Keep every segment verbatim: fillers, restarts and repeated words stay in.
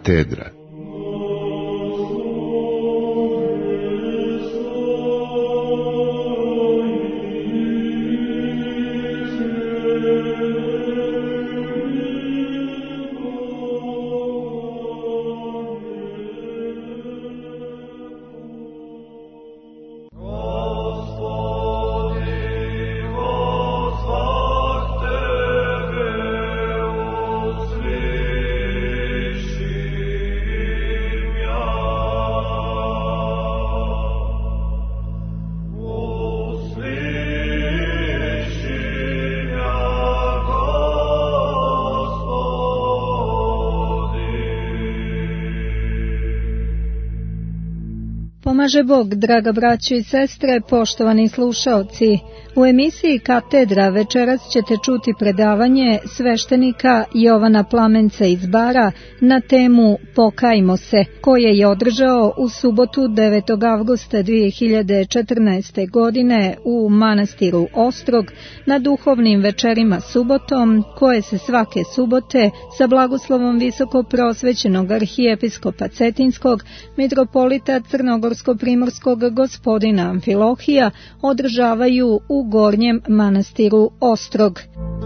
Katedra. Pomaže Bog, draga braćo i sestre, poštovani slušaoci. U emisiji Katedra večeras ćete čuti predavanje sveštenika Jovana Plamenca iz Bara na temu Pokajmo se, koje je održao u subotu devetog avgusta dve hiljade četrnaeste. godine u manastiru Ostrog na duhovnim večerima subotom, koje se svake subote sa blagoslovom visoko prosvećenog arhijepiskopa Cetinskog, mitropolita Crnogorsko-primorskog gospodina Amfilohija održavaju u Gornjem manastiru Ostrog.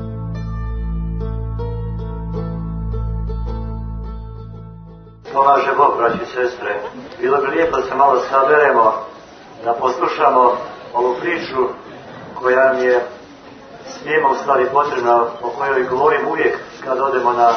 Pomaže Bog, braći i sestre. Bilo bi lijepo da se malo saberemo, da poslušamo ovu priču koja mi je svima u stvari potrebna, o kojoj govorim uvijek kad odemo na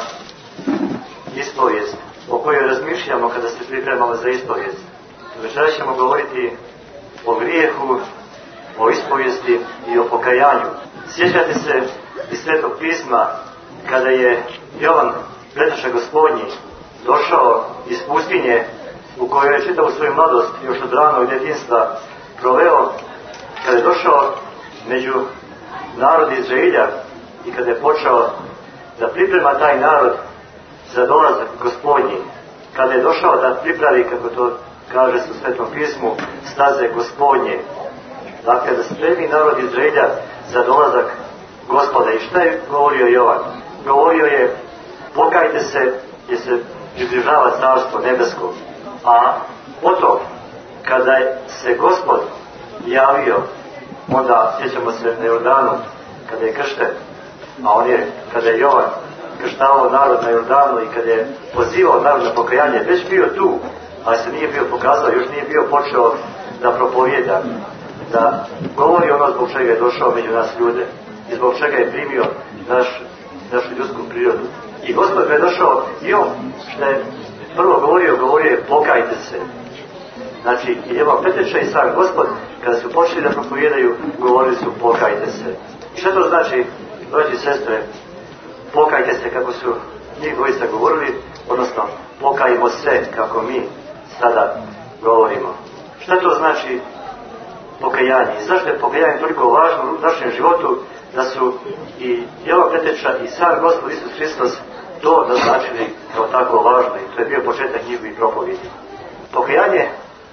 ispovijest, o kojoj razmišljamo kada se pripremamo za ispovijest. Večeras ćemo govoriti o grijehu, o ispovijesti i o pokajanju. Sjećate se iz Svetog pisma kada je Jovan, Pretuša Gospodnji, došao iz pustinje u kojoj je čitavu svoju mladost još od ranog djetinjstva proveo, kada je došao među narod Izraelja i kada je počeo da priprema taj narod za dolazak Gospodnji, kada je došao da pripravi, kako to kaže se u Svetom pismu, staze Gospodnje, dakle da spremi narod Izraelja za dolazak Gospoda. I šta je govorio Jovan? Govorio je: pokajte se jer se približava carstvo nebesko. A potom, kada se Gospod javio, onda sjećamo se na Jordanu kada je kršten, a on je, kada je Jovan krštavao narod na Jordanu i kada je pozivao narod na pokajanje, već bio tu, ali se nije bio pokazao, još nije bio počeo da propovijeda, da govori ono zbog čega je došao među nas ljude i zbog čega je primio naš, našu ljudsku prirodu. I Gospod je došao i on, što je prvo govorio, govorio je: pokajte se. Znači, i evo Peteša i sam Gospod, kada su počeli da propovijedaju, govorili su: pokajte se. I što to znači, braći i sestre? Pokajte se, kako su njih dvojica govorili, odnosno pokajmo se, kako mi sada govorimo. Šta to znači pokajanje? I zašto je pokajanje toliko važno u našem životu, da su i Jovan Preteća i sam Gospod Isus Hristos to naznačili kao tako važno, i to je bio početak njihovih propovjedi. Pokajanje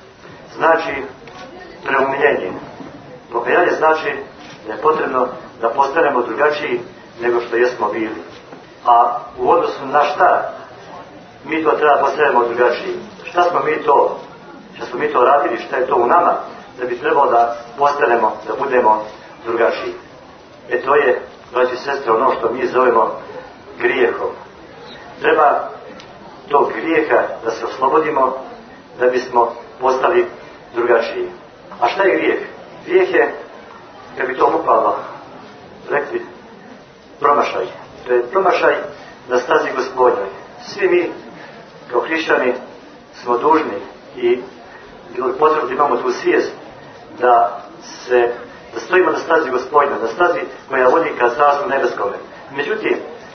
znači preumljenje. Pokajanje znači da je potrebno da postanemo drugačiji nego što jesmo bili. A u odnosu na šta mi to treba postanemo drugačiji? Šta smo mi to, šta smo mi to radili, šta je to u nama, da bi trebalo da postanemo, da budemo drugačiji? E to je, braći i sestre, ono što mi zovemo grijehom. Treba tog grijeha da se oslobodimo, da bismo postali drugačiji. A šta je grijeh? Grijeh je, kad bi to bukvalno rekli, promašaj. To je promašaj na stazi Gospodnjoj. Svi mi, kao hrišćani, smo dužni i bilo je potrebno da imamo tu svijest da se da stojimo na stazi Gospodnjoj, na stazi koja vodi ka carstvu nebeskome. Međutim,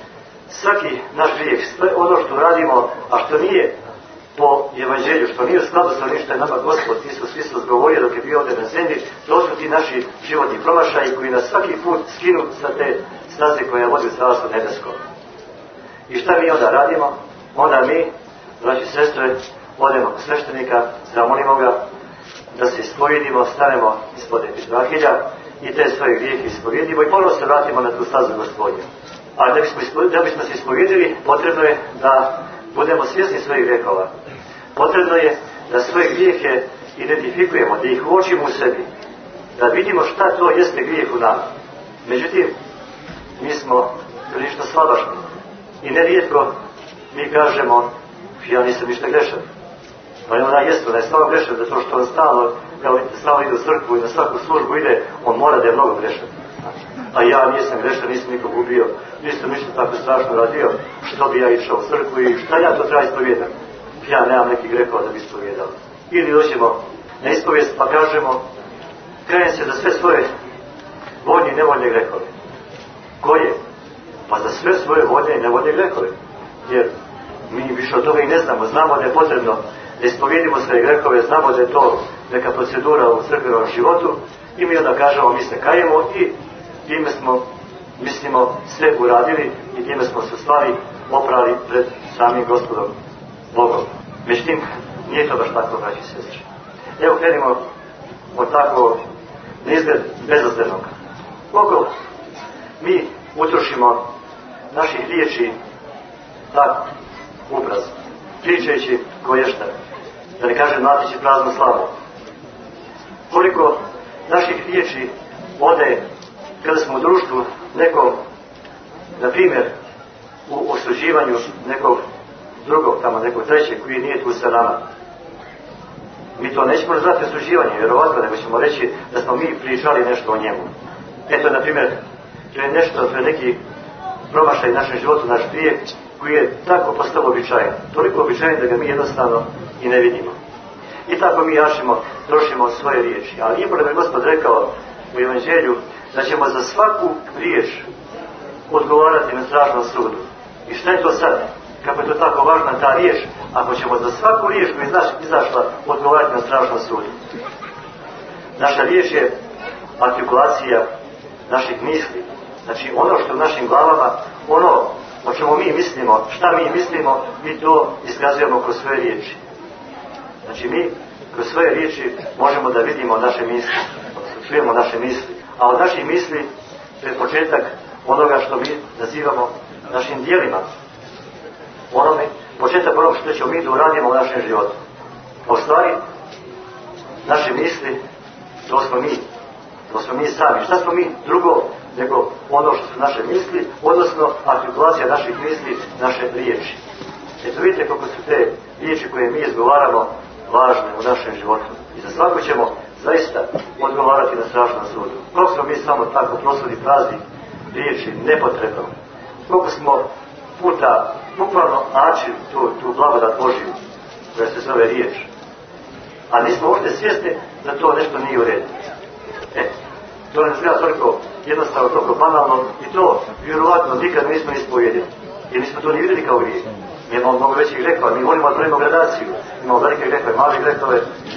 svaki naš grijeh, ono što radimo, a što nije po evanđelju, što nije u skladu sa onim što je nama Gospod Isus Hristos govorio dok je bio ovdje na zemlji, to su ti naši životni promašaji koji nas svaki put skinu sa te staze koja vodi u carstvo nebesko. I šta mi onda radimo? Onda mi, braći i sestre, odemo kod sveštenika, zamolimo ga da se ispovijedimo, stanemo ispod epitrahilja i te svoje grijehe ispovijedimo i ponovno se vratimo na tu stazu Gospodnju. A da bismo, da bismo se ispovijedili, potrebno je da budemo svjesni svojih grehova. Potrebno je da svoje grijehe identifikujemo, da ih uočimo u sebi, da vidimo šta to jeste grijeh u nama. Međutim, mi smo prilično slabašni i nerijetko mi kažemo, ja nisam ništa grešan. Pa ona jeste, ona je stvarno grešan, zato što on stalno, kao stalno ide u crkvu i na svaku službu ide, on mora da je mnogo grešan. A ja nisam grešan, nisam nikog ubio, nisam ništa tako strašno radio, što bi ja išao u crkvu i šta ja to treba ispovijedam. Ja nemam neki grehova da bi ispovijedao. Ili dođemo na ispovijest pa kažemo, krenem se za sve svoje voljne i nevoljne grehove. Koje? Pa za sve svoje voljne i nevoljne grehove. Jer mi više od toga i ne znamo. Znamo da je potrebno da ispovijedimo svoje grehove, znamo da je to neka procedura u crkvenom životu i mi onda kažemo, mi se kajemo i time smo, mislimo, sve uradili i time smo se u stvari oprali pred samim Gospodom Bogom. Međutim, nije to baš tako, braći i sestre. Evo krenimo od takvog neizgled bezazlenog. Koliko mi utrošimo naših riječi tako, ubraz, pričajući koješta, da ne kažem mlatići praznu slavu. Koliko naših riječi ode kada smo u društvu nekom, na primjer, u osuđivanju nekog drugog, tamo nekog trećeg koji nije tu sa nama. Mi to nećemo nazvati osuđivanje, vjerovatno, nego ćemo reći da smo mi pričali nešto o njemu. Eto, na primjer, to je nešto, to je neki promašaj u našem životu, naš grijeh, koji je tako postao običajan. Toliko običajan da ga mi jednostavno i ne vidimo. I tako mi jašimo, trošimo svoje riječi. Ali ipak je Gospod rekao u Evanđelju da ćemo za svaku riječ odgovarati na strašnom sudu. I šta je to sad? Kako je to tako važna ta riječ, ako ćemo za svaku riječ koja je izašla odgovarati na strašnom sudu. Naša riječ je artikulacija naših misli. Znači ono što u našim glavama, ono o čemu mi mislimo, šta mi mislimo, mi to iskazujemo kroz svoje riječi. Znači mi kroz svoje riječi možemo da vidimo naše misli, čujemo naše misli. A od naših misli to je početak onoga što mi nazivamo našim dijelima. Onome, početak onog što ćemo mi da uradimo u našem životu. A u stvari, naše misli, to smo mi. To smo mi sami. Šta smo mi drugo nego ono što su naše misli, odnosno artikulacija naših misli, naše riječi. Eto vidite kako su te riječi koje mi izgovaramo važne u našem životu. I za svako ćemo zaista odgovarati na strašnom sudu. Koliko smo mi samo tako prosudi prazni riječi nepotrebno. Koliko smo puta bukvalno način tu, tu blagodat Božiju koja se zove riječ. A nismo uopšte svjesni da to nešto nije u redu. E, to ne zgleda toliko jednostavno, toliko banalno i to vjerovatno nikad nismo ispovedili. Jer nismo to ni vidjeli kao grijeh. Mi imamo mnogo većih grehova, mi volimo da pravimo gradaciju. Imamo velike grehove, male grehove,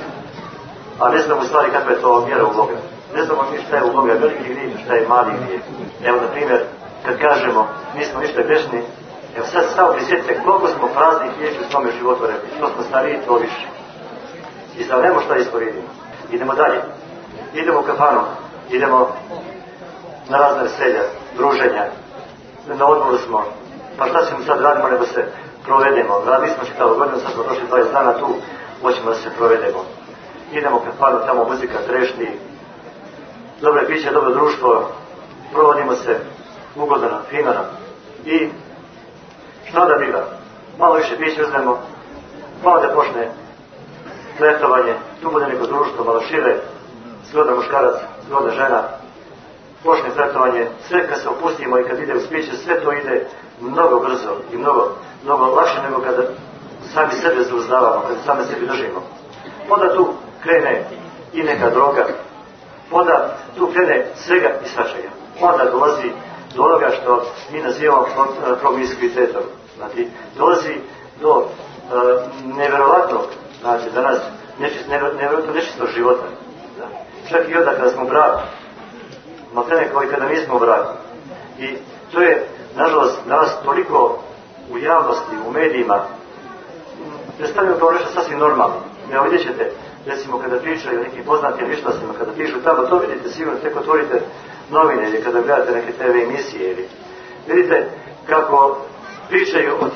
a ne znamo u stvari kakva je to mjera u Boga. Ne znamo mi šta je u Boga veliki grijeh, šta je mali grijeh. Evo, na primjer, kad kažemo nismo ništa grešni, evo sad samo prisjetite koliko smo praznih riječi u svome životu rekli. Što smo stariji, to više. I sad nemo šta ispovedimo. Idemo dalje. Idemo u kafanu, idemo na razne veselja, druženja, na odmoru smo. Pa šta ćemo sad radimo nego se provedemo. Radili smo čitavu godinu, sad smo došli dvadeset dana tu, hoćemo da se provedemo. Idemo u kafanu, tamo muzika trešti, dobro je piće, dobro društvo, provodimo se ugodno, fino. I šta da biva? Malo više piće uzmemo, malo da počne flertovanje, tu bude neko društvo, malo šire, zgodan muškarac, zgodna žena, počne flertovanje, sve kad se opustimo i kad ide uz piće, sve to ide mnogo brzo i mnogo, mnogo lakše nego kada sami sebe zauzdavamo, kada sami sebi držimo. Onda tu krene i neka droga, onda tu krene svega i svačega. Onda dolazi do onoga što mi nazivamo promiskuitetom. Znači, dolazi do uh, nevjerovatnog, znači, za nas nečist, nevjerovatno nečistog života. Da. Čak i onda kada smo u braku, maltene kao i kada nismo u braku. I to je, nažalost, danas toliko u javnosti, u medijima, predstavljamo kao nešto sasvim normalno. Evo vidjet ćete, recimo kada pričaju o nekim poznatim ličnostima, kada pišu tamo, to vidite sigurno, tek otvorite novine ili kada gledate neke te ve emisije ili vidite kako pričaju o tim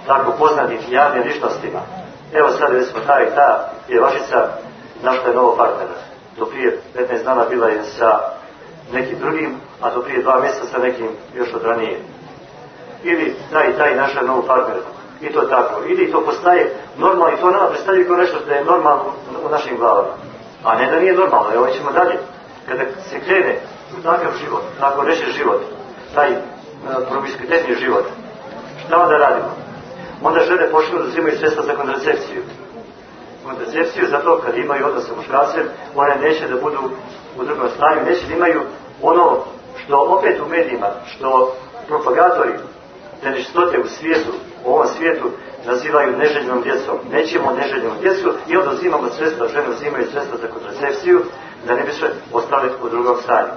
tako poznatim javnim ličnostima. Evo sad recimo ta i ta pjevačica našla je novog partnera. Do prije petnaest dana bila je sa nekim drugim, a do prije dva mjeseca sa nekim još od ranije. Ili taj i taj našla novu partnera. I to tako. Ili to postaje normalno i to nama predstavlja kao nešto što je normalno u našim glavama. A ne da nije normalno, evo ćemo dalje. Kada se krene u takav život, tako reći život, taj uh, promiskuitetni život, šta onda radimo? Onda žene počnu da uzimaju sredstva za kontracepciju. Kontracepciju zato kad imaju odnos sa muškarcem, one neće da budu u drugom stanju, neće da imaju ono što opet u medijima, što propagatori te nečistote u svijetu, u ovom svijetu nazivaju neželjenom djecom. Nećemo neželjenu djecu i onda uzimamo sredstva, žene uzimaju sredstva za kontracepciju da ne bi se ostali u drugom stanju.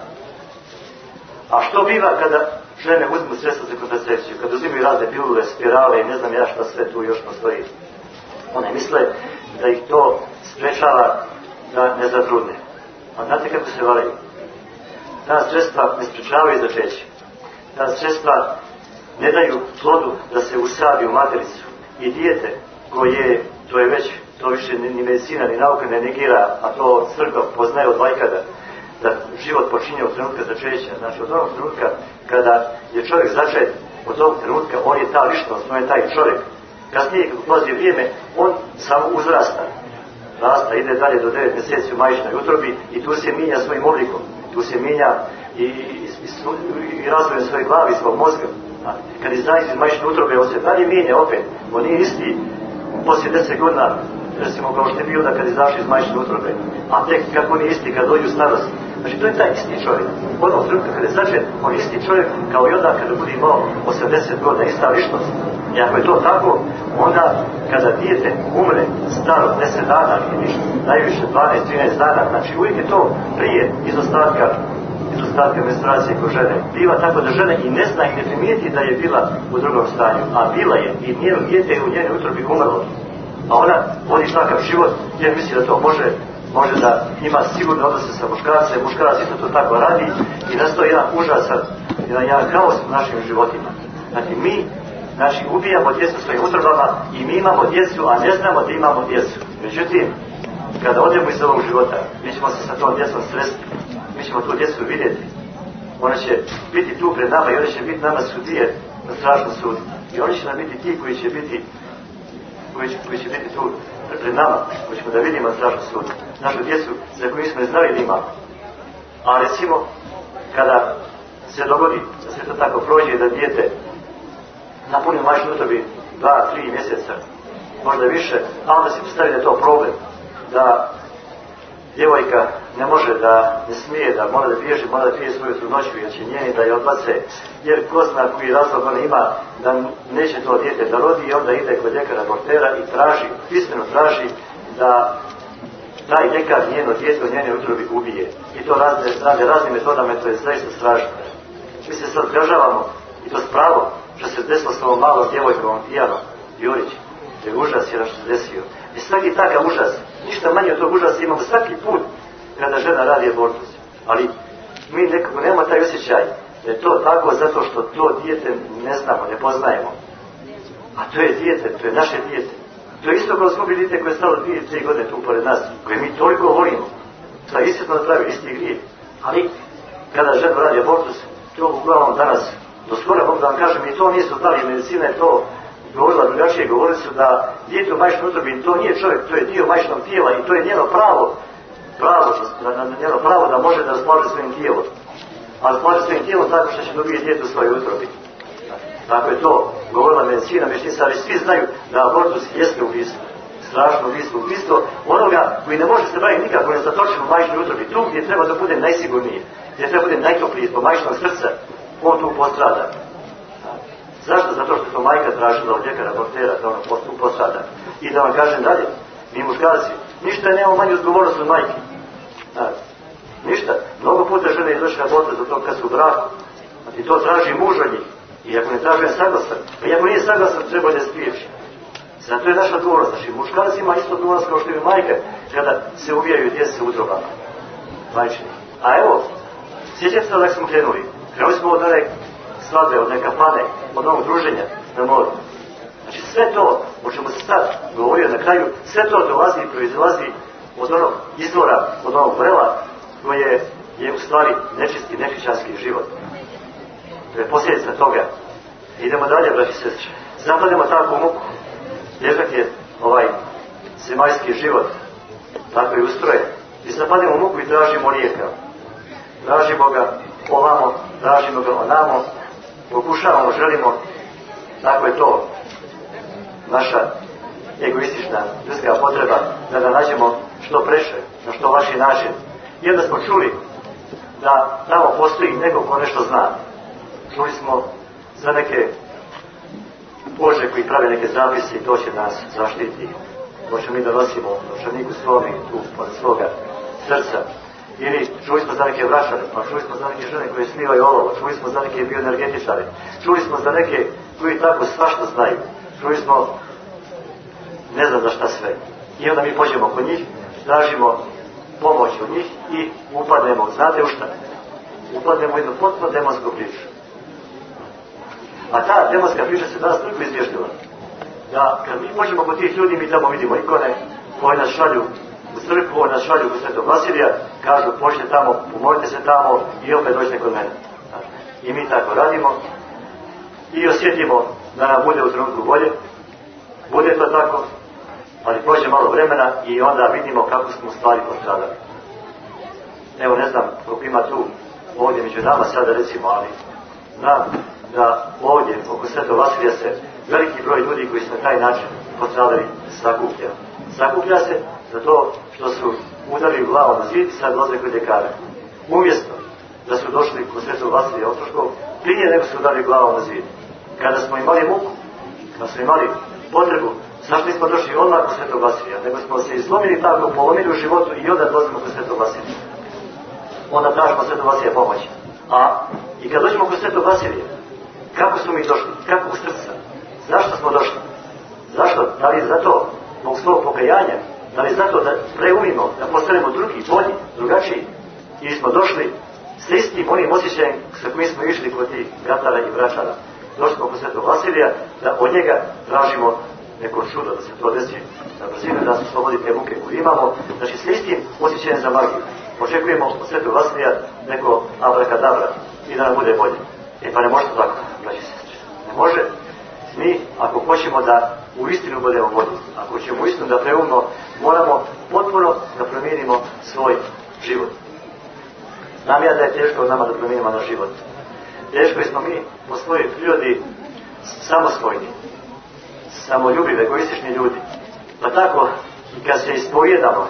A što biva kada žene uzmu sredstva za kontracepciju, kada uzimaju razne pilule, spirale i ne znam ja šta sve tu još postoji? One misle da ih to sprečava da ne zatrudne. A znate kako se varaju? Ta sredstva ne sprečavaju začeće. Ta sredstva ne daju plodu da se usadi u matericu. I dijete koje, to je već, to više ni medicina ni nauka ne negira, a to crkva poznaje od vajkada, da život počinje od trenutka začeća. Znači od onog trenutka kada je čovjek začet, od ovog trenutka on je ta ličnost, on je taj čovjek. Kasnije kad ulazi vrijeme, on samo uzrasta. Rasta, ide dalje do devet mjeseci u majčinoj utrobi i tu se mijenja svojim oblikom. Tu se mijenja i, i, i, i razvojem svoje glavi, svog mozga. A kad izdaje iz majčine utrobe, on se dalje mijenja opet. On nije isti poslije deset godina, recimo kao što je bio da kad izašli iz majčine utrobe. A tek kako on je isti kad dođe u starost. Znači to je taj isti čovjek. Onog trenutka kada je začet, on je isti čovjek kao i onda kada bude imao osamdeset godina, ista ličnost. I ako je to tako, onda kada dijete umre staro deset dana ili ništa, najviše dvanaest do trinaest dana, znači uvijek je to prije izostatka izostatka menstruacije kod žene. Biva tako da žena i ne zna i ne primijeti da je bila u drugom stanju, a bila je i njeno dijete je u njenoj utrobi umrlo. A ona vodi takav život jer misli da to može, može da ima sigurno odnose sa muškarcem, muškarac isto to tako radi i nastoji jedan užasan, jedan, jedan kaos u našim životima. Znači mi Znači, ubijamo djecu svojim utrobama i mi imamo djecu, a ne znamo da imamo djecu. Međutim, kada odemo iz ovog života, mi ćemo se sa tom djecom sresti. Mi ćemo tu djecu vidjeti. Ona će biti tu pred nama i oni će biti nama sudije na strašnom sudu. I oni će nam biti ti koji će biti, koji će, koji će biti tu pred nama, koji ćemo da vidimo na strašnom sudu. Našu djecu za koju smo ne znali da imamo. A recimo, kada se dogodi da se to tako prođe da dijete napuni majčinu utrobi dva, tri mjeseca, možda više, a onda se postavi da je to problem, da djevojka ne može da ne smije, da mora da bježi, mora da pije svoju trudnoću, jer će njeni da je odbace, jer ko zna koji razlog ona ima da neće to dijete da rodi i onda ide kod ljekara abortera i traži, pismeno traži da taj ljekar njeno dijete u njenoj utrobi ubije. I to rade, rade raznim metodama, to je zaista strašno. Mi se sad zgražavamo, i to s pravom, što se desilo s ovom malom djevojkom, Tijanom Jurić. To je užas jedan što se desio. I svaki takav užas, ništa manje od tog užasa imamo svaki put kada žena radi abortus. Ali mi nekako nemamo taj osjećaj da je to tako zato što to dijete ne znamo, ne poznajemo. A to je dijete, to je naše dijete. To je isto kao smo bili dijete koje je stalo dvije, tri godine tu pored nas, koje mi toliko volimo. To je isto napravi, isti grije. Ali kada žena radi abortus, to uglavnom danas do skora mogu da vam kažem, i to nisu znali, medicina je to govorila drugačije, govorili su da dijete u majčinom utrobi, to nije čovjek, to je dio majčinog tijela i to je njeno pravo, pravo, njeno pravo da može da raspolaže svojim tijelom. A raspolaže svojim tijelom tako što će dobiti dijete u svojoj utrobi. Tako je to govorila medicina, medicina, ali svi znaju da abortus jeste ubistvo. Strašno ubistvo, ubistvo onoga koji ne može se baviti nikako ne zatočen u majčinoj utrobi, tu gdje treba da bude najsigurnije, gdje treba da bude najtoplije, po majčinog srca, on tu postrada. Zašto? Zato što je to majka tražila od ljekara abortera da ono tu postrada. I da vam kažem dalje, mi muškarci, ništa nemamo manju odgovornost od majke. Da. Ništa. Mnogo puta žene izvrše abortus za to kad su u braku. I to traži muž od njih. I ako ne traži saglasan, pa i ako nije saglasan, treba da je spriječi. Zato je naša odgovornost. Znači, muškarci ima isto odgovornost kao što je majka kada se ubijaju djece u utrobama. Majčini. A evo, sjećate se da smo krenuli. Krenuli smo od one svadbe, od neke kafane, od onog druženja na moru. Znači sve to, o čemu se sad govorio na kraju, sve to dolazi i proizlazi od onog izvora, od onog vrela, koje je u stvari nečisti, nehrišćanski život. To je posljedica toga. Idemo dalje, braći i sestre. Zapademo tako u muku. Težak je ovaj zemaljski život. Tako je ustrojen. I zapademo u muku i tražimo lijeka. Tražimo ga ovamo, tražimo ga onamo, pokušavamo, želimo. Tako je to naša egoistična ljudska potreba da ga nađemo što preše, na što lakši način. I onda smo čuli da tamo postoji neko ko nešto zna. Čuli smo za neke Bože koji prave neke zapise i to će nas zaštiti. To će mi donosimo u novčaniku svome tu pored svoga srca. Ili čuli smo za neke vračare, pa čuli smo za neke žene koje smivaju olovo, čuli smo za neke bioenergetičare, čuli smo za neke koji tako svašta znaju, čuli smo ne znam za šta sve. I onda mi pođemo kod njih, tražimo pomoć od njih i upadnemo, znate u šta? Upadnemo u jednu potpuno demonsku priču. A ta demonska priča se danas toliko izvještila, da kad mi pođemo kod tih ljudi, mi tamo vidimo ikone koje nas šalju u crkvu, koje nas šalju u Svetog Vasilija, kažu pođite tamo, pomolite se tamo i opet dođite kod mene. I mi tako radimo i osjetimo da nam bude u trenutku bolje, bude to tako, ali prođe malo vremena i onda vidimo kako smo u stvari postradali. Evo, ne znam koliko ima tu ovdje među nama sada recimo, ali znam da ovdje oko Svetog Vasilija se veliki broj ljudi koji su na taj način postradali sakuplja. Sakuplja se zato što su udarili glavu na zid i sad dolaze kod ljekara. Umjesto da su došli kod Svetog Vasilija Ostroškog, prije nego su udarili glavu na zid. Kada smo imali muku, kada smo imali potrebu, zašto nismo došli odmah kod Svetog Vasilija, nego smo se izlomili tako, polomili u životu i onda dolazimo kod Svetog Vasilija. Onda tražimo Svetog Vasilija pomoć. A i kad dođemo kod Svetog Vasilija, kako smo mi došli? Kako u srca? Zašto smo došli? Zašto? Da li zato zbog svog pokajanja? Da li zato da preumimo, da postanemo drugi, bolji, drugačiji? Ili smo došli s istim onim osjećajem sa kojim smo išli kod tih bratara i vračara? Došli smo kod Svetog Vasilija da od njega tražimo neko čudo, da se to desi na brzinu, da se slobodi te muke koje imamo. Znači s istim osjećajem za magiju očekujemo od Svetog Vasilija neko abrakadabra i da nam bude bolje. E pa ne može to tako, braći i sestre. Ne može. Mi, ako hoćemo da u istinu budemo bolji, ako ćemo u istinu da preumno, moramo potpuno da promijenimo svoj život. Znam ja da je teško od nama da promijenimo naš život. Teško smo mi po svojoj prirodi samosvojni, samoljubivi, egoistični ljudi. Pa tako, i kad se ispojedamo,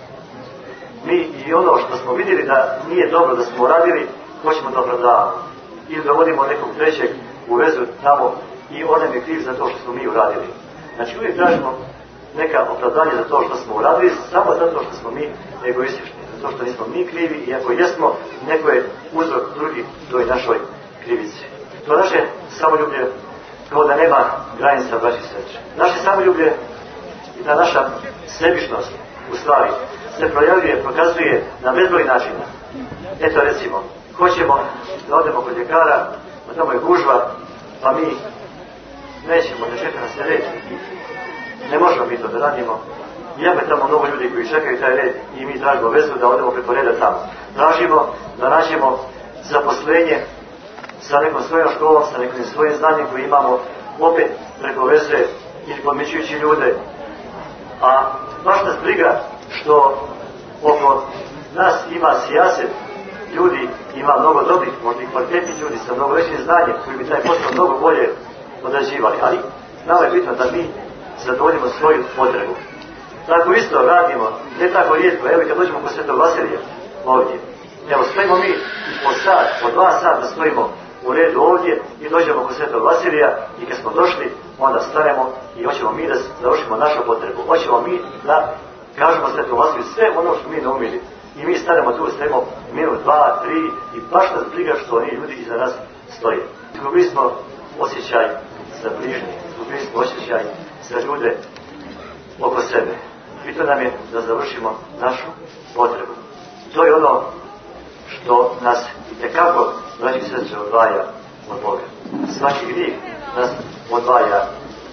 mi i ono što smo vidjeli da nije dobro da smo radili, hoćemo da opravdavamo. Ili dovodimo nekog trećeg u vezu tamo i on nam je kriv za to što smo mi uradili. Znači uvijek tražimo neka opravdanje za to što smo uradili, samo zato što smo mi egoistični, zato što nismo mi krivi i ako jesmo, neko je uzrok drugi toj našoj krivici. To naše samoljublje kao da nema granica, braći i sestre. Naše samoljublje i ta naša sebičnost u stvari se projavljuje, pokazuje na bezbroj načina. Eto recimo, hoćemo da odemo kod ljekara, a tamo je gužva, pa mi nećemo, ne čeka nas red. Ne možemo mi to da radimo. Iako je tamo mnogo ljudi koji čekaju taj red i mi tražimo vezu da odemo preko reda tamo. Tražimo da nađemo zaposlenje sa nekom svojom školom, sa nekim svojim znanjem koji imamo opet preko veze ili podmićujući ljude. A baš nas briga što oko nas ima sijaset ljudi, ima mnogo dobrih, možda i kvalitetnih ljudi sa mnogo većim znanjem koji bi taj posao mnogo bolje odrađivali. Ali nama je bitno da mi zadovoljimo svoju potrebu. Tako isto radimo, ne tako rijetko, evo i kad dođemo kod Svetog Vasilija ovdje. Evo, stojimo mi po sat, po dva sata stojimo u redu ovdje i dođemo kod Svetog Vasilija i kad smo došli, onda stanemo i hoćemo mi da završimo našu potrebu. Hoćemo mi da kažemo Svetom Vasiliju sve ono što mi ne umili. I mi stanemo tu, stojimo minut, dva, tri i baš nas briga što oni ljudi iza nas stoje. Izgubili smo osjećaj za bližnje, izgubili smo osjećaj za ljude oko sebe. Bitno nam je da završimo našu potrebu. To je ono što nas itekako, braći i sestre, odvaja od Boga. Svaki grijeh nas odvaja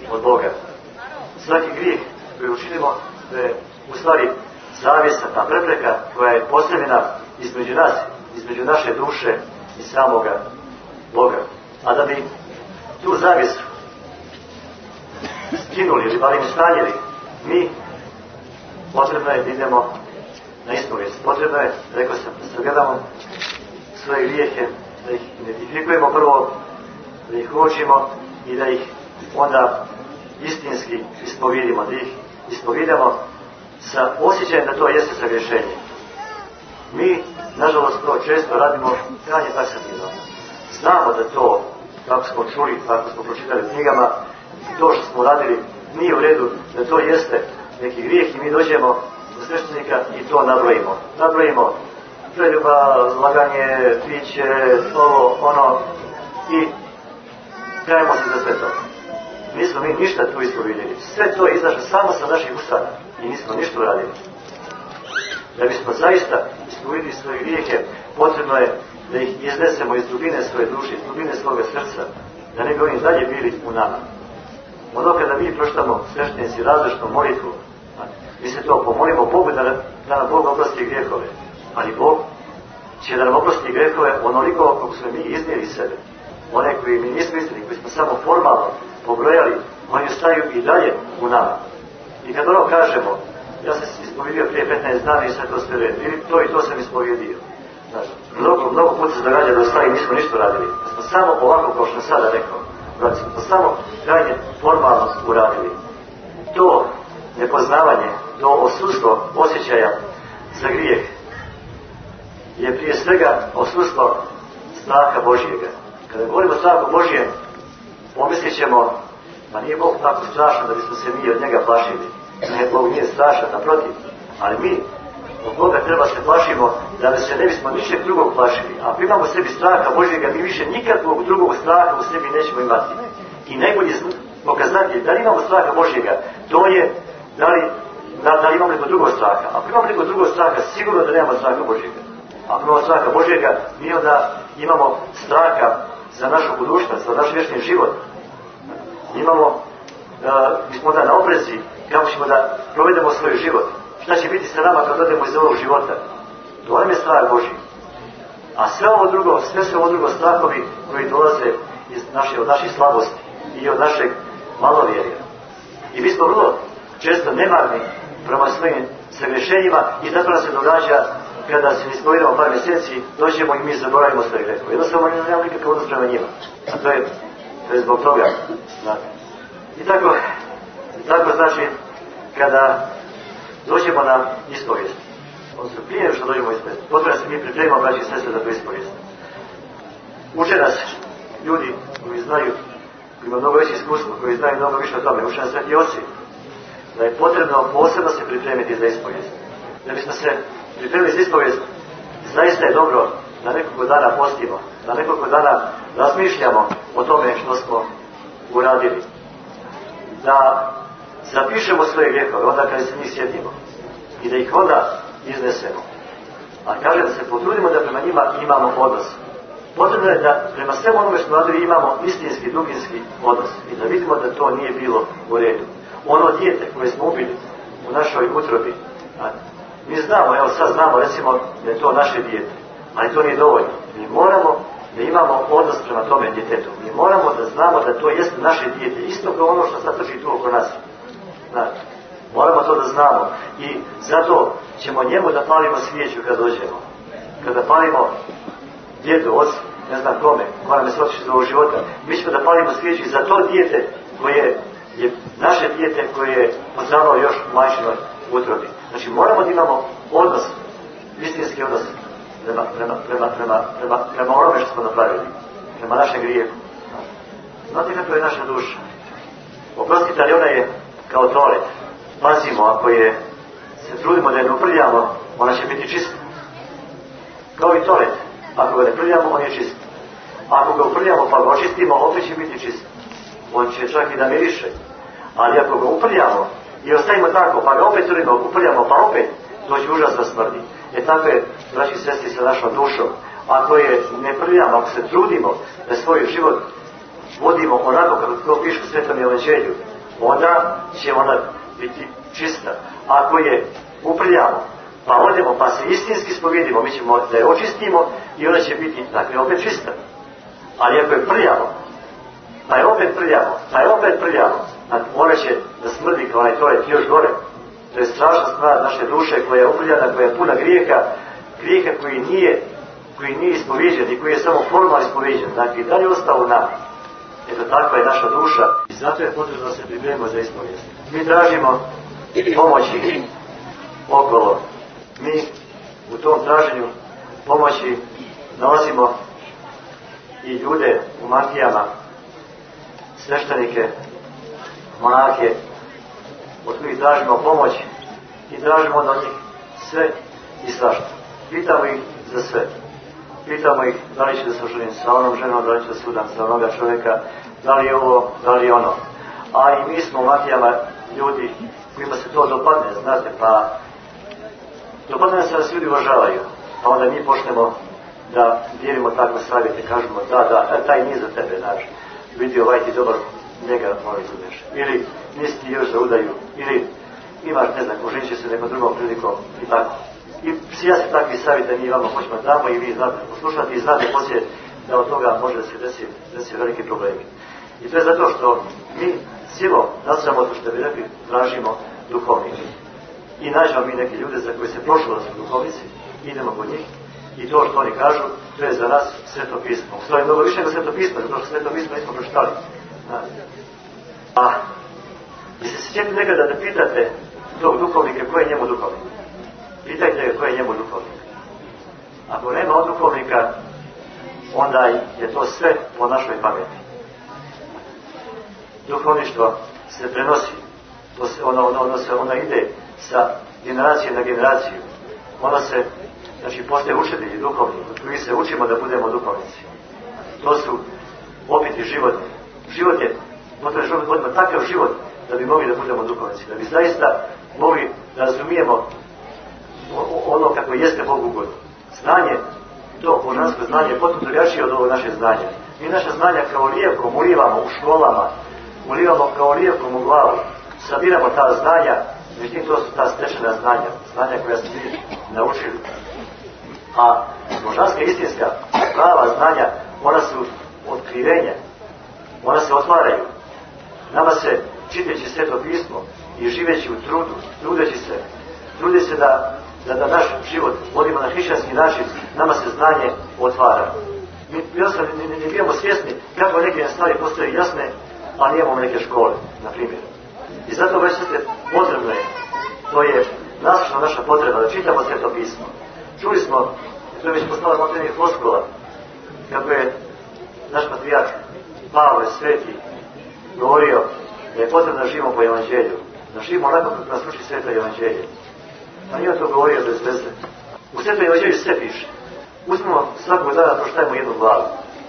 od Boga. Svaki grijeh koji učinimo je u stvari zavjesa, ta prepreka koja je postavljena između nas, između naše duše i samoga Boga. A da bi tu zavjesu skinuli ili barem stanjili, mi potrebno je da idemo na ispovijest. Potrebno je, rekao sam, da sagledamo svoje grijehe, da ih identifikujemo prvo, da ih uočimo i da ih onda istinski ispovidimo, da ih ispovidamo sa osjećajem da to jeste sagrešenje. Mi, nažalost, to često radimo krajnje taksativno. Znamo da to, kako smo čuli, kako smo pročitali knjigama, to što smo radili nije u redu, da to jeste neki grijeh i mi dođemo do sveštenika i to nabrojimo. Nabrojimo preljuba, laganje, piće, ovo, ono i kajemo se za sve to. Nismo mi ništa tu ispovidjeli. Sve to je izašlo samo sa naših usana i nismo ništa uradili. Da bismo zaista ispovidili svoje grijehe, potrebno je da ih iznesemo iz dubine svoje duše, iz dubine svoga srca, da ne bi oni dalje bili u nama. Ono kada mi proštamo sveštenici različnu molitvu, mi se to pomolimo Bogu da, da nam Bog oprosti grijehove, ali Bog će da nam oprosti grijehove onoliko kako smo mi iznijeli sebe. One koji mi nismo iznijeli, koji smo samo formalno pobrojali, oni ostaju i dalje u nama. I kad ono kažemo, ja sam se ispovidio prije petnaest dana i sve to sve red, ili to i to sam ispovidio. Znači, mnogo, mnogo puta se događa da ostali nismo ništa radili. Da smo samo ovako, kao što sam sada rekao, da smo samo krajnje formalno uradili. To nepoznavanje, to odsustvo osjećaja za grijeh je prije svega odsustvo straha Božjega. Kada govorimo o strahu Božjem, pomislit ćemo, ma nije Bog tako strašan da bismo se mi od njega plašili. Ne, Bog nije strašan, naprotiv. Ali mi od Boga treba se plašimo da se ne bismo ničeg drugog plašili. Ako imamo u sebi straha Božjega, mi više nikakvog drugog straha u sebi nećemo imati. I najbolji pokazatelj da li imamo straha Božjega, to je da li, da, da li imamo neko drugo straha. Ako imamo neko drugo straha, sigurno da nemamo straha Božjega. Ako imamo straha Božjega, mi onda imamo straha za našu budućnost, za naš vječni život. Imamo, uh, mi smo onda na oprezi kako ćemo da provedemo svoj život. Šta će biti sa nama kad odemo iz ovog života? To nam je strah Božji. A sve ovo drugo, sve su ovo drugo strahovi koji dolaze iz naše, od naših slabosti i od našeg malovjerja. I mi smo vrlo često nemarni prema svojim sagrešenjima i zato nam se događa kada se ispovedamo par mjeseci, dođemo i mi zaboravimo svoje grehove. Jednostavno ne nemamo nikakav odnos prema njima. A to je, to je zbog toga. Znate. I tako, i tako znači, kada dođemo na ispovijest, odnosno prije nego što dođemo na ispovijest, potrebno se mi pripremimo, braći i sestre, za tu ispovijest. Uče nas ljudi koji znaju, koji imaju mnogo veće iskustvo, koji znaju mnogo više o tome, uče nas sveti oci, da je potrebno posebno se pripremiti za ispovijest. Da bismo se pripremili za ispovijest, zaista je dobro da nekoliko dana postimo, da nekoliko dana razmišljamo o tome što smo uradili. Da zapišemo svoje grijehove onda kada se njih sjetimo i da ih onda iznesemo. A kaže da se potrudimo da prema njima imamo odnos. Potrebno je da prema svemu onome što radili imamo istinski, dubinski odnos i da vidimo da to nije bilo u redu. Ono dijete koje smo ubili u našoj utrobi, mi znamo, evo sad znamo recimo da je to naše dijete, ali to nije dovoljno. Mi moramo da imamo odnos prema tome djetetu. Mi moramo da znamo da to jeste naše dijete, isto kao ono što sad trči tu oko nas. Znači, moramo to da znamo i zato ćemo njemu da palimo svijeću kad dođemo. Kada palimo djedu, ocu, ne znam kome, ko nam je se otišli iz ovog života, mi ćemo da palimo svijeću za to dijete koje je naše dijete koje je poznavalo još u majčinoj utrobi. Znači moramo da imamo odnos, istinski odnos prema, prema, prema, prema, prema, prema onome što smo napravili, prema našem grijehu. Znate kako je naša duša? Oprostite, ali ona je kao toalet. Pazimo, ako je se trudimo da je ne uprljamo, ona će biti čista. Kao i toalet. Ako ga ne prljamo, on je čist. Ako ga uprljamo pa ga očistimo, opet će biti čist. On će čak i da miriše. Ali ako ga uprljamo i ostavimo tako, pa ga opet trudimo, uprljamo, pa opet, to će užasno smrdi. E tako je, braći i sestri, sa našom dušom. Ako je ne prljamo, ako se trudimo da svoj život vodimo onako kako to piše u Svetom Evanđelju, onda će ona biti čista. Ako je uprljamo, pa odemo, pa se istinski spovedimo, mi ćemo da je očistimo i ona će biti, dakle, opet čista. Ali ako je prljavo, pa je opet prljavo, pa je opet prljavo, ona će da smrdi kao onaj toret još gore. To je strašna stvar naše duše koja je uprljana, koja je puna grijeha, grijeha koji nije, koji nije ispoviđen i koji je samo formalno ispoviđen. Dakle, da li je ostao u nama? Eto, takva je naša duša i zato je potrebno da se pripremimo za ispovijest. Mi tražimo pomoći okolo. Mi u tom traženju pomoći nalazimo i ljude u mantijama, sveštenike, monake, od kojih tražimo pomoć i tražimo od njih sve i svašta. Pitamo ih za sve. Pitamo ih da li će da se oženim sa onom ženom, da li će da se udam za onoga čovjeka, da li je ovo, da li je ono. A i mi smo u mantijama ljudi kojima se to dopadne, znate, pa dopadne se da se ljudi uvažavaju, pa onda mi počnemo da dijelimo takve savjete, kažemo da, da, taj nije za tebe, znaš, vidi ovaj ti dobar, njega molim budeš, ili nisi ti još za udaju, ili imaš, ne znam, oženit će se nekom drugom prilikom i tako. I sija se takvi savjeta mi vama hoćemo damo i vi znate poslušati i znate poslije da od toga može da se desi, desi veliki problemi. I to je zato što mi silo nasamo to što bi rekli tražimo duhovnike. I nađemo mi neke ljude za koje se prošlo da su duhovnici, idemo kod njih i to što oni kažu, to je za nas Sveto pismo. U stvari mnogo više nego Sveto pismo, zato što Sveto pismo nismo pročitali. A jeste se sjetili nekada da pitate tog duhovnika ko je njemu duhovnik? Pitajte ga ko je njemu duhovnik. Ako nema od duhovnika, onda je to sve po našoj pameti. Duhovništvo se prenosi, to se, ono, ono, ono, se, ono ide sa generacije na generaciju. Ono se, znači, postoje učitelji duhovni, od koji se učimo da budemo duhovnici. To su opiti životni. Život je, potrebno život, potrebno takav život da bi mogli da budemo duhovnici, da bi zaista mogli da razumijemo ono kako jeste Bogu ugodno. Znanje, to božansko znanje je potpuno drugačije od ovo naše znanja. Mi naše znanja kao lijevkom ulivamo u školama, ulivamo kao lijevkom u glavu, sabiramo ta znanja, međutim to su ta stečena znanja, znanja koja smo mi naučili. A božanska istinska prava znanja, ona su otkrivenja, ona se otvaraju. Nama se, čitajući Sveto pismo i živeći u trudu, trudeći se, trudi se da Da, da naš život vodimo na hrišćanski način, nama se znanje otvara. Mi jednostavno ne, ne, ne bijemo svjesni kako neke stvari postaju jasne, a nijemamo neke škole, na primjer. I zato već ste potrebno je, to je nasušna naša potreba da čitamo Sveto pismo. Čuli smo, to je već postala motivnih floskula, kako je naš patrijarh Pavle Sveti govorio da je potrebno da živimo po evanđelju, da živimo onako kako nas uči Sveto evanđelje. A nije to govorio bez veze. U Svetom evanđelju sve piše. Uzmimo svakog dana, pročitajmo jednu glavu.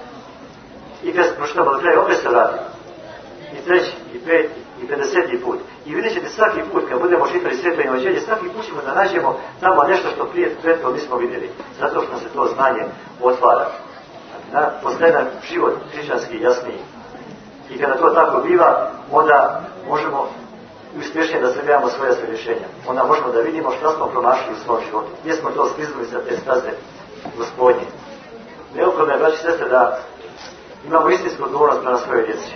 I kad se pročitamo do kraja, opet se vratimo. I treći, i peti, i pedeseti put. I vidjet ćete svaki put, kad budemo čitali Sveto evanđelje, svaki put ćemo da nađemo tamo nešto što prije prethodno nismo vidjeli. Zato što se to znanje otvara. Na, postaje nam život hrišćanski jasniji. I kada to tako biva, onda možemo uspješnije da sagledamo svoja sve rješenja. Onda možemo da vidimo šta smo promašili u svom životu. Gdje smo to skliznuli sa te staze Gospodnje. Neophodno je, braći i sestre, da imamo istinsku odgovornost prema svojoj djeci.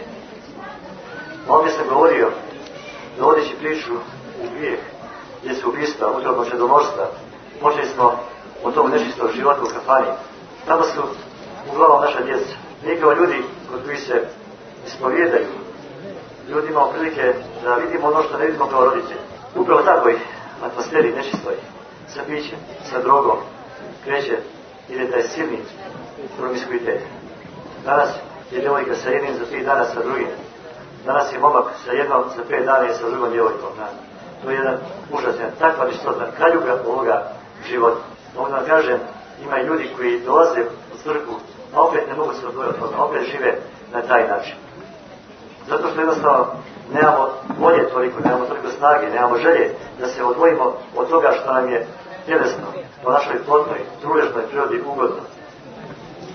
Ovdje sam govorio, dovodeći priču u grijeh, gdje su ubistva, utrobnog čedomorstva. Počeli smo o tom nečistom životu u kafani. Tamo su uglavnom naša djeca. Mi kao ljudi kod koji se ispovijedaju, ljudi imamo prilike da vidimo ono što ne vidimo kao roditelji. Upravo takvoj atmosferi nečistoj, sa pićem, sa drogom, kreće, ide taj silni promiskuitet. Danas je djevojka sa jednim za tri dana sa drugim. Danas je momak sa jednom za pet dana i sa drugom djevojkom. Da. To je jedan užasan, takva nečistota, kaljuga ovoga života. Mogu da vam kažem, ima ljudi koji dolaze u crkvu, a opet ne mogu se odvojiti od toga, opet žive na taj način. Zato što jednostavno nemamo volje toliko, nemamo toliko snage, nemamo želje da se odvojimo od toga što nam je tjelesno, po našoj plodnoj, truležnoj prirodi ugodno.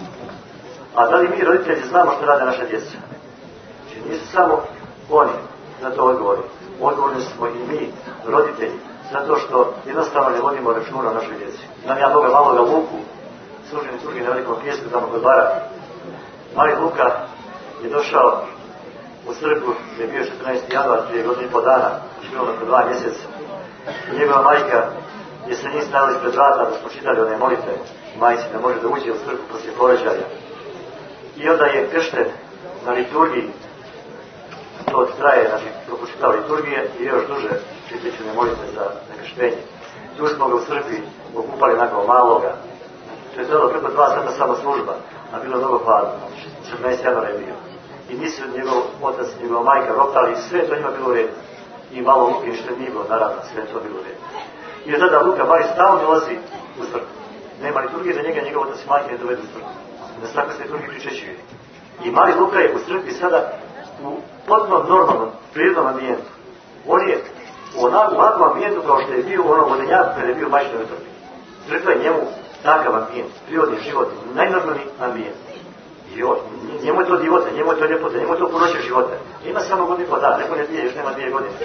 A da li mi roditelji znamo što rade naša djeca? Znači nisu samo oni, za to odgovorni. Odgovorni smo i mi, roditelji, zato što jednostavno ne vodimo računa o našoj djeci. Znam ja Boga maloga Luku, služeni služi na velikom pjesku tamo kod Bara. Mali Luka je došao u crkvu, gdje je bio četrnaesti januar, prije godinu i po dana, bilo nakon dva mjeseca. I njegova majka je se njih stavili ispred vrata da smo čitali one molitve majci da može da uđe u crkvu poslije porođaja. I onda je kršten na liturgiji. To traje, znači, dok učitao liturgije i još duže čitajućune molitve za krštenje. Tu smo ga u crkvi okupali nakon maloga. To je trebalo preko dva sata samo služba, a bilo mnogo hladno. četrnaesti januara je bio. I nisu njegov otac, njegova majka roptali, sve to njima bilo u redu. I malo Luke ništa nije bilo, naravno, sve to bilo u redu. I od tada Luka bar stalno dolazi u crkvu. Nema liturgije da njega njegov otac i majka ne dovedu u crkvu. Da se tako se liturgije pričećuje. I mali Luka je u crkvi sada u potpuno normalnom, prirodnom ambijentu. On je u onakvom ambijentu kao što je bio u onom vodenjaku kada je bio u majčinoj utrbi. Crkva je njemu takav ambijent, prirodni život, najnormalni ambijent. I on, njemu je to divota, njemu je to ljepota, njemu je to punoće života. Ima samo godinu i po dana, neko ne dvije, još nema dvije godine.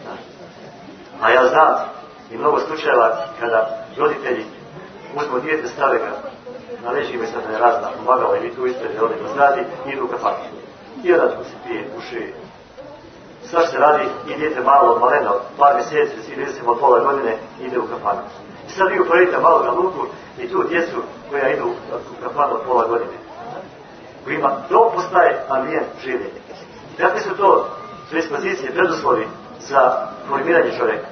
A ja znam i mnogo slučajeva kada roditelji uzmu dijete, stave ga na leđima i sad ne razna, pomagala ili tu ispred, ovdje na zgradi i idu u kafanu. I onda tu se pije u šiji. Sad se radi i dijete malo, maleno, par mjeseci, ili recimo od pola godine, ide u kafanu. I sad vi upravite malo na Luku i tu djecu koja idu u kafanu od pola godine. Kojima to postaje ambijent življenja. Kakve su to predispozicije, preduslovi za formiranje čovjeka?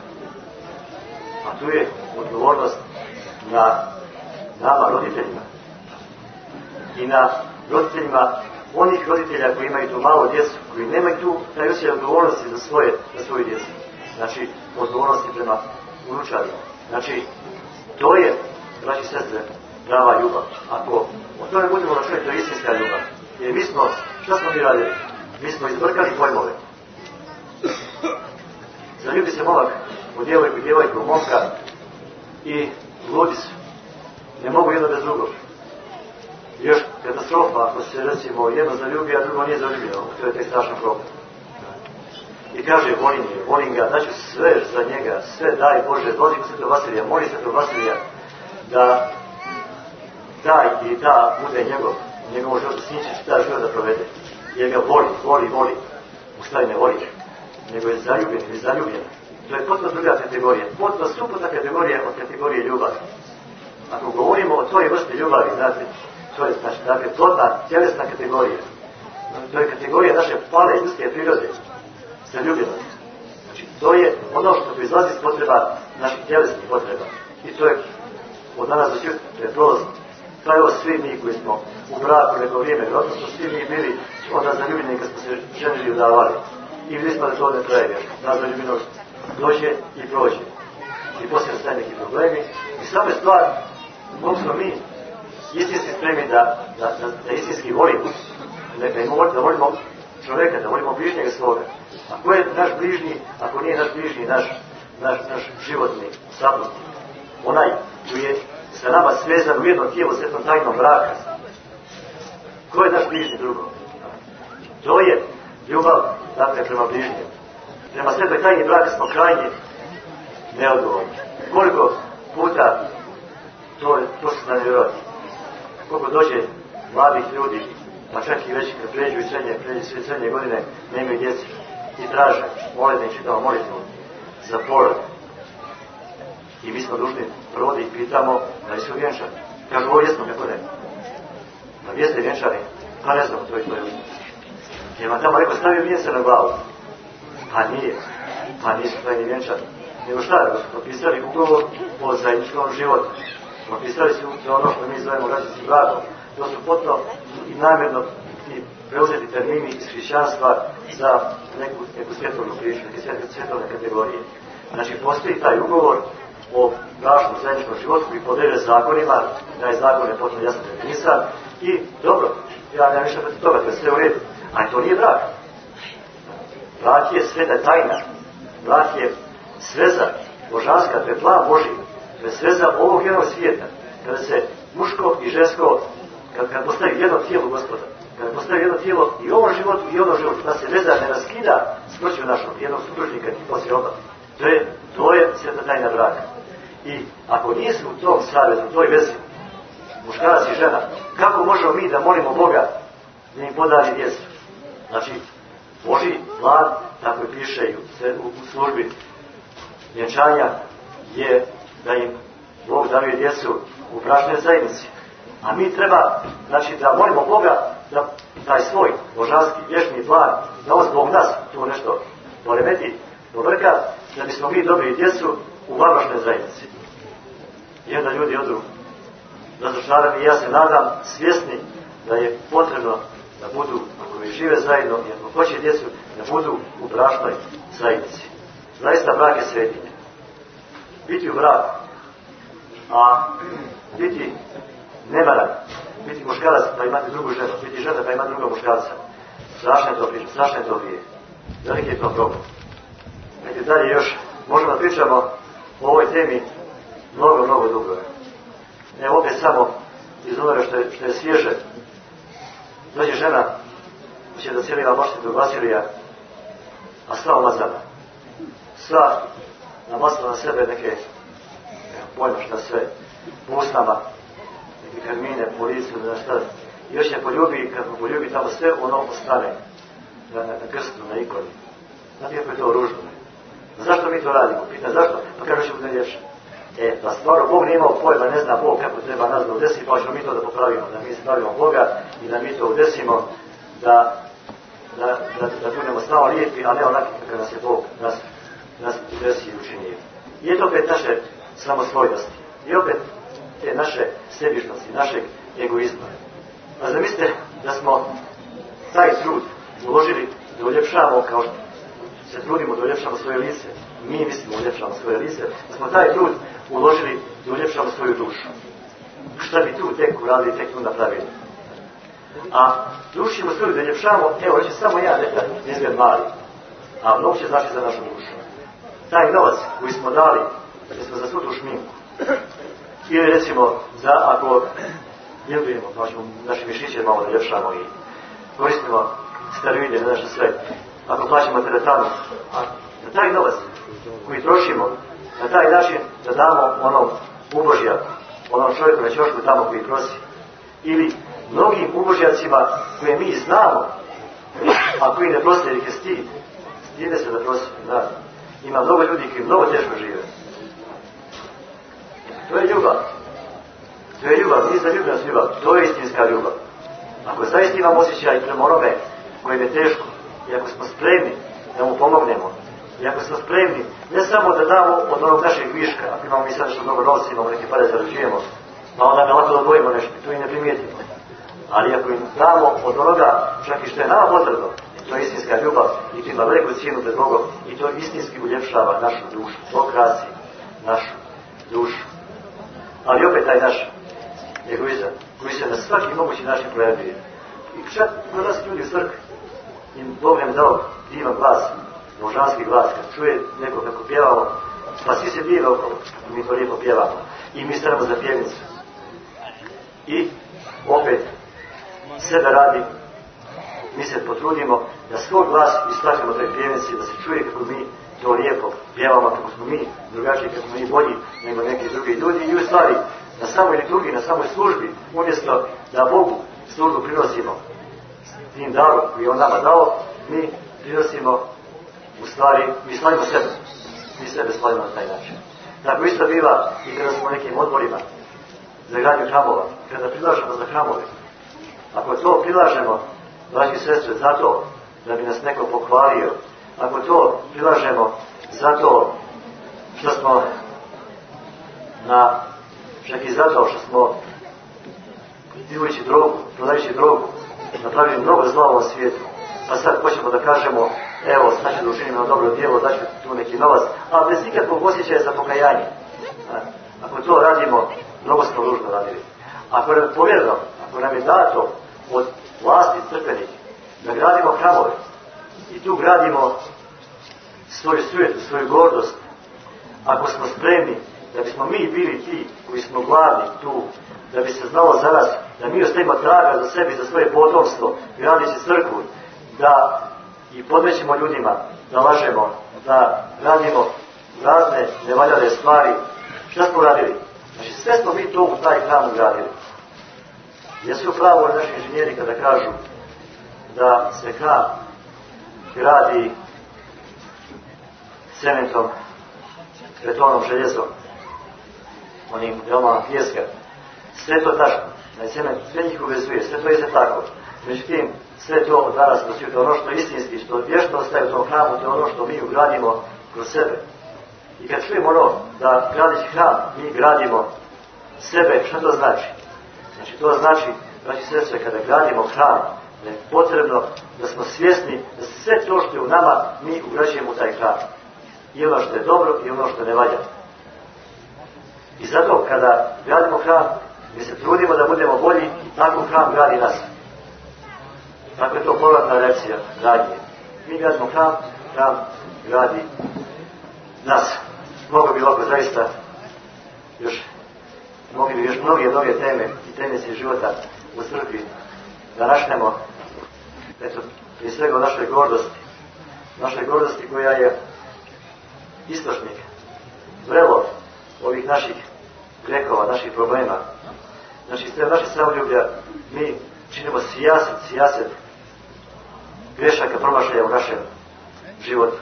A tu je odgovornost na nama, roditeljima. I na roditeljima onih roditelja koji imaju tu malo djecu, koji nemaju tu taj osjećaj odgovornosti za svoje, za svoju djecu. Znači, odgovornosti prema unučarima. Znači, to je, braći sestre, prava ljubav. Ako o tome budemo računati, to je istinska ljubav. Jer mi smo, šta smo mi radili? Mi smo izbrkali pojmove. Zaljubi se momak u djevojku, djevojku, momka i ludi su. Ne mogu jedno bez drugog. Još katastrofa ako se recimo jedno zaljubi, a drugo nije zaljubljeno. To je tek strašan problem. I kaže, volim je, volim ga, daću sve za njega, sve daj Bože, vodi u Svetog Vasilija, moli Svetog Vasilija da taj ili ta bude njegov, njegovo život sničić, taj život da provede. Jer ga voli, voli, voli. U stvari ne voli, nego je zaljubljen ili zaljubljena. To je potpuno druga kategorija, potpuno suprotna kategorija od kategorije ljubavi. Ako govorimo o toj vrsti ljubavi, znate, to je znači, dakle, plodna, tjelesna kategorija. To je kategorija naše pale ljudske prirode, zaljubljenosti. Znači, to je ono što proizlazi iz potreba naših tjelesnih potreba. I to je od danas do sutra, to je prolazno. To je ovo svi mi koji smo u braku neko vrijeme, odnosno svi mi bili onda zaljubljeni kad smo se ženili i udavali. I vidjeli smo da to ne traje vječno. Ta zaljubljenost dođe i prođe. I poslije nastaje neki problemi. I samo je stvar, kako smo mi istinski spremni da, da, da, da istinski volimo. Da, da, imamo, da volimo čovjeka, da volimo bližnjega svoga. A ko je naš bližnji, ako nije naš bližnji, naš, naš, naš životni saputnik? Onaj koji je sa nama svezan u jedno tijelo svetom tajnom braka. Ko je naš bližnji drugo? To je ljubav, dakle, prema bližnjem. Prema svetoj tajni braka smo krajnje neodgovorni. Koliko puta to, to se da ne vjerojati. Koliko dođe mladih ljudi, pa čak i već kad pređu i srednje, pređu sve srednje godine, ne imaju djeci i traže, mole da im čitamo molitvu za porod. I mi smo dužni prvo da ih pitamo da li su vjenčani. Kažu, ovo jesmo, kako ne? Pa gdje ste vjenčani? Pa ne znam, to je to je uspješno. Jer vam tamo rekao, stavio mjese na glavu. Pa nije. Pa nisu to ni vjenčani. Nego šta je? Su propisali ugovor o zajedničkom životu. Propisali su za ono što mi zovemo građanskim brakom. To su potpuno i namjerno i preuzeti termini iz hrišćanstva za neku, neku svjetovnu priču, neke svjetovne kategorije. Znači, postoji taj ugovor o bračnom zajedničkom životu koji podređuje zakonima, taj zakon je potpuno jasno definisan i dobro, ja nemam ništa protiv toga, to je sve u redu, ali to nije brak. Brak je sveta tajna, brak je sveza božanska, to je plan Božji, to je sveza ovog jednog svijeta, kada se muško i žensko, kad, kad postaje jedno tijelo Gospoda, kada postoji jedno tijelo i u ovom životu i u ovom životu, da se veza ne raskida s noću našom, jednog supružnika i poslije oba. To je, to je sveta tajna braka. I ako nisu u tom savezu, u toj vezi, muškarac i žena, kako možemo mi da molimo Boga da im podari djecu? Znači, Božji plan, tako i piše i u službi vjenčanja, je da im Bog daruje djecu u bračnoj zajednici. A mi treba, znači, da molimo Boga da taj svoj božanski, vječni plan, da on zbog nas tu nešto poremeti, povrka, da bismo mi dobili djecu u vanbračnoj zajednici. I onda ljudi odu razočarani i ja se nadam svjesni da je potrebno da budu, ako žive zajedno i ako hoće djecu, da budu u bračnoj zajednici. Zaista brak je svetinje. Biti u braku, a biti nemaran, biti muškarac pa imati drugu ženu, biti žena pa imati drugog muškarca. Strašno je to priča, strašno je to prije. Veliki je to problem. Nekaj dalje još možemo da pričamo o ovoj temi mnogo, mnogo dugo. Evo opet samo iz onoga što je, što je svježe. Dođe žena, će da cijeliva moštitu Vasilija, a sva omazana. Sva namasla na sebe neke, evo, pojma šta sve, po usnama, neke karmine, po licu, ne znam šta. I još je poljubi, kako poljubi tamo sve, ono ostane na, na, na krstu, na ikoni. Znate kako je to ružno. Zašto mi to radimo? Pita zašto? Pa kako ćemo da ljepše? E, da stvarno Bog nije imao pojma, ne zna Bog kako treba nas da udesi, pa ćemo mi to da popravimo, da mi stavimo Boga i da mi to udesimo, da, da, da, da budemo stalo lijepi, a ne onaki kako nas je Bog nas, nas udesi i učinio. I je to opet naše samosvojnosti. I opet te naše sebičnosti, našeg egoizma. A zamislite da smo taj trud uložili da uljepšamo, kao što se trudimo da uljepšamo svoje lice, mi mislimo uljepšamo svoje lice, da smo taj trud uložili da uljepšamo svoju dušu. Šta bi tu tek uradili, tek tu napravili? A dušimo svoju da uljepšamo, evo, reći samo ja nekad izgled mali, a mnogo će znači za našu dušu. Taj novac koji smo dali, da smo za svu tu šminku, ili recimo, za ako ljubimo, pa ćemo naše mišiće malo da uljepšamo i koristimo steroide, ne znaš sve, ako plaćamo teretanu, a na taj novac koji trošimo, na taj način da damo onom ubožjaku, onom čovjeku na ćošku tamo koji prosi, ili mnogim ubožjacima koje mi znamo, a koji ne prosi jer ih je stid, stide se da prosi, da. Ima mnogo ljudi koji mnogo teško žive. To je ljubav. To je ljubav, nije zaljubljenost ljubav, to je istinska ljubav. Ako zaista imamo osjećaj prema onome kojem je teško, i ako smo spremni da mu pomognemo, i ako smo spremni ne samo da damo od onog našeg viška, ako imamo mi sad nešto mnogo novca, imamo neke pare zarađujemo, pa onda ne lako da odvojimo nešto, to i ne primijetimo. Ali ako im damo od onoga, čak i što je nama potrebno, to je istinska ljubav i to ima veliku cijenu pred Bogom i to istinski uljepšava našu dušu, to krasi našu dušu. Ali opet taj naš egoizam, koji se na svaki mogući način projavljuje. I čak kod nas ljudi u crkvi, im Bog nam dao divan glas, božanski glas, kad čuje neko kako pjevamo, pa svi se dive okolo, mi to lijepo pjevamo. I mi stanemo za pjevnicu. I opet sebe radi, mi se potrudimo da svoj glas istaknemo toj pjevnici, da se čuje kako mi to lijepo pjevamo, kako smo mi drugačiji, kako smo mi bolji nego neki drugi ljudi. I u stvari, na samoj liturgiji, na samoj službi, umjesto da Bogu službu prinosimo tim darom koji je on nama dao, mi prinosimo, u stvari, mi slavimo sebe. Mi sebe slavimo na taj način. Tako isto biva i kada smo u nekim odborima za gradnju hramova, kada prilažemo za hramove. Ako to prilažemo, braći i sestre, zato da bi nas neko pohvalio, ako to prilažemo zato što smo na, čak i zato što smo divujući drogu, prodajući drogu, napravili mnogo zla u ovom svijetu, pa sad hoćemo da kažemo, evo, znači da učinimo na dobro djelo, daću tu neki novac, a bez nikakvog osjećaja za pokajanje. Ako to radimo, mnogo smo ružno radili. Ako nam je povjereno, ako nam je dato od vlasti crkvenih, da gradimo hramove i tu gradimo svoju sujetu, svoju gordost, ako smo spremni da bismo mi bili ti koji smo glavni tu, da bi se znalo za nas da mi ostavimo traga za sebi, za svoje potomstvo, gradeći crkvu, da i podmećemo ljudima, da lažemo, da radimo razne nevaljale stvari. Šta smo radili? Znači sve smo mi to u taj hram ugradili. Jesu pravo naši inženjeri kada kažu da se hram gradi cementom, betonom, željezom, onim delama pijeska. Sve to tačno. Da je cement, sve njih uvezuje, sve to jeste tako. Međutim, sve to od danas do sutra, ono što je istinski, što vječno ostaje u tom hramu, to je ono što mi ugradimo kroz sebe. I kad čujemo ono da gradeći hram, mi gradimo sebe, što to znači? Znači to znači, braći sestre, kada gradimo hram, da je potrebno da smo svjesni da sve to što je u nama, mi ugrađujemo u taj hram. I ono što je dobro i ono što ne valja. I zato kada gradimo hram, mi se trudimo da budemo bolji i tako hram gradi nas. Tako je to povratna reakcija gradnje. Mi gradimo hram, hram gradi nas. Mogu bi ovako zaista još, mogli bi još mnoge, mnoge teme i teme se života u crkvi da načnemo, eto, prije svega o našoj gordosti. Našoj gordosti koja je istočnik, vrelo ovih naših grehova, naših problema. Znači, iz naše samoljublja mi činimo sijaset, sijaset grešaka, promašaja u našem životu.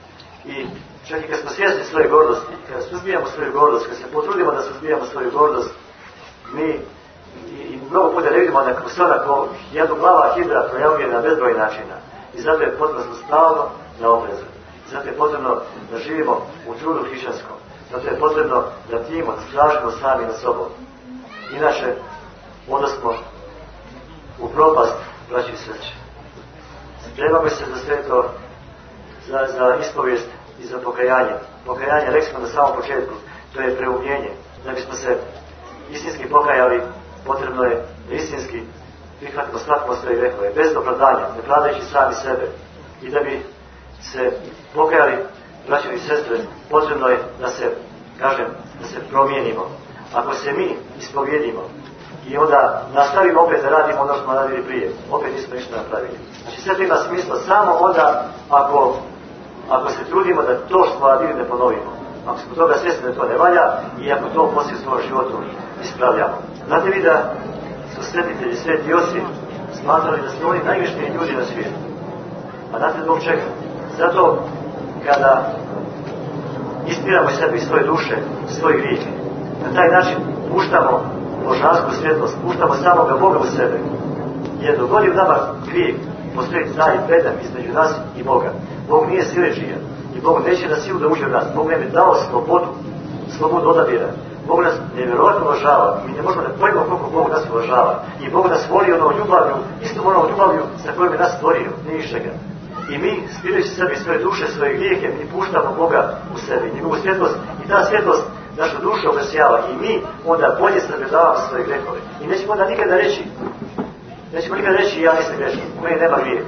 I čak i kad smo svjesni svoje gordosti, kad suzbijamo svoju gordost, kad se potrudimo da suzbijamo svoju gordost, mi i, i mnogo puta ne vidimo da se ona kao jednu glava hidra projavljuje na bezbroj načina. I zato je potrebno stalno na oprezu. Zato je potrebno da živimo u trudu hrišćanskom. Zato je potrebno da timo, da stražimo sami na sobom. Inače, onda smo u propast, braći i sestre. Spremamo se za sve to, za, za ispovijest i za pokajanje. Pokajanje, rekli smo na samom početku, to je preumljenje. Da bismo se istinski pokajali, potrebno je da istinski prihvatimo, shvatimo svoje grehove, bez opravdanja, ne pravdajući sami sebe. I da bi se pokajali, braći i sestre, potrebno je da se, kažem, da se promijenimo. Ako se mi ispovjedimo i onda nastavimo opet da radimo ono što smo radili prije, opet nismo ništa napravili. Znači sve to ima smisla samo onda ako, ako se trudimo da to što smo radili ne ponovimo. Ako smo toga svjesni da to ne valja i ako to poslije u svojom životu ispravljamo. Znate vi da su svetitelji, sveti Josip, smatrali da su oni najvišniji ljudi na svijetu. A znate zbog čega? Zato kada ispiramo sebi iz svoje duše, svoje grijehe, na taj način puštamo božansku svjetlost, puštamo samoga Boga u sebe. Jer dok god je u nama grijeh, postoji taj predak između nas i Boga. Bog nije siledžija i Bog neće na silu da uđe u nas. Bog nam je dao slobodu, slobodu odabira. Bog nas nevjerojatno uvažava. Mi ne možemo da pojmemo koliko Bog nas uvažava. I Bog nas voli onom ljubavlju, istom onom ljubavlju sa kojom je nas stvorio, ni ništa. I mi, spirajući sebi svoje duše, svoje grijehe, mi puštamo Boga u sebi, njegovu svjetlost. I ta svjetlost našu dušu obasjava i mi onda bolje sagledavamo svoje grehove. I nećemo onda nikada reći, nećemo nikada reći ja nisam grešan, u meni nema grijeha.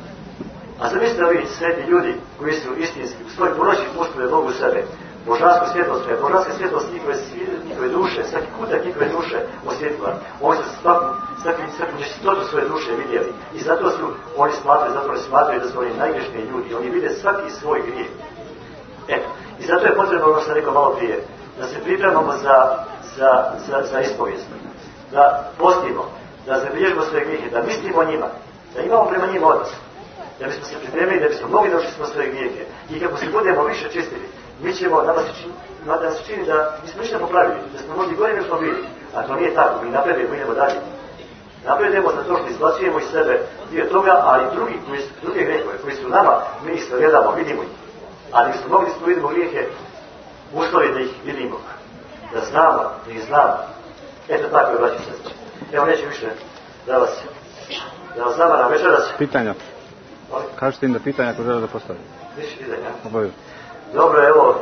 A zamislite ovi sveti ljudi koji su istinski, u svojoj ponoći pustili Bogu u sebe, božansku svjetlost, koja je božanska svjetlost njihove, njihove duše, svaki kutak njihove duše osvjetila. Oni su svaku, svaku, svaku nečistotu svoje duše vidjeli. I zato su oni smatrali, zato oni smatrali da su oni najgrešniji ljudi. Oni vide svaki svoj grijeh. Eto, i zato je potrebno, ono što sam rekao malo prije, da se pripremamo za, za, za, za ispovijest. Da postimo, da zabilježimo svoje grijehe, da mislimo o njima, da imamo prema njima odnos. Da bismo se pripremili, da bismo mogli da učistimo svoje grijehe. I kako se budemo više čistili, mi ćemo, nama se čini, da se čini da nismo ništa popravili, da smo možda gori nego smo bili. A to nije tako, mi napredujemo, idemo dalje. Napredujemo za to što izbacujemo iz sebe dio toga, ali drugi, koji su, druge grehove koji su u nama, mi ih gledamo, vidimo ih. Ali bismo mogli da vidimo grijehe, uslovi da ih vidimo, da znamo, da ih znamo. Eto tako je, braći i sestre. Evo neću više da vas, da vas zamaram večeras. Pitanja. Kažete im da pitanja ako žele da postavim. Više pitanja. Obavio. Dobro, evo,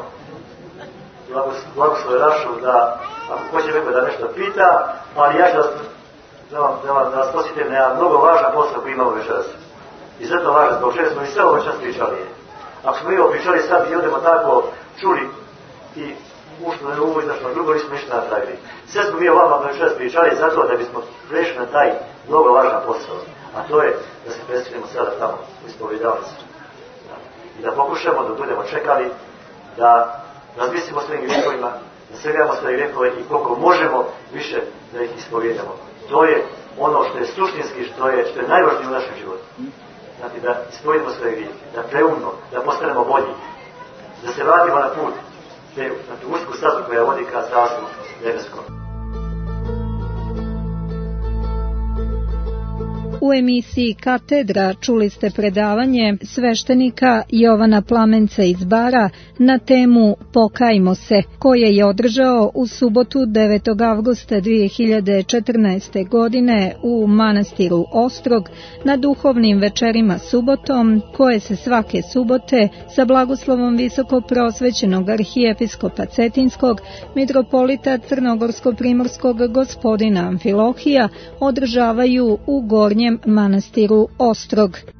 blagoslove Rašu da, ako hoće neko da nešto pita, ali ja ću vas, da, vam, da, vam, da vas posjetim na mnogo važna posla koji imamo večeras. Izuzetno važno, zbog čega smo i sve ovo čas pričali. Ako smo i ovo pričali sad i odemo tako čuli i pušteno je ovo, izašlo drugo, nismo ništa napravili. Sve smo mi o vama večeras pričali zato da bismo prešli na taj mnogo važan posao, a to je da se predstavimo sada tamo u ispovedavnicu. I da pokušamo da budemo čekali, da razmislimo o svojim grijehovima, da se gledamo svoje grijehove i koliko možemo više da ih ispovedamo. To je ono što je suštinski, što je, što je najvažnije u našem životu. Znači da ispovedamo svoje grijehe, da preumno, da postanemo bolji, da se vratimo na put, na tu usku stazu koja vodi ka Carstvu nebeskom. U emisiji Katedra čuli ste predavanje sveštenika Jovana Plamenca iz Bara na temu Pokajmo se, koje je održao u subotu devetog avgusta dvije hiljade četrnaeste. godine u manastiru Ostrog na duhovnim večerima subotom, koje se svake subote sa blagoslovom visoko prosvećenog arhijepiskopa Cetinskog, mitropolita Crnogorsko-primorskog gospodina Amfilohija održavaju u Gornjem manastiru Ostrog.